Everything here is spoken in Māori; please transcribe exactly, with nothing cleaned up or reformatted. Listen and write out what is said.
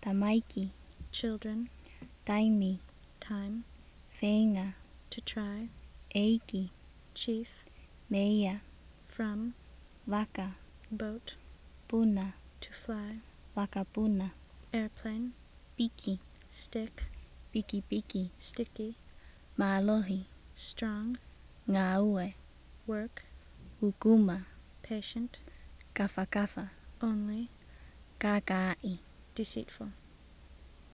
Tamaiki, children, taimi, time, whenga, to try, eiki, chief, meia, from, waka, boat, puna, to fly, waka puna, airplane, piki, stick, piki piki, sticky, maalohi, strong, ngaue, work, ukuma, patient, kafa kafa, only, kakai, deceitful.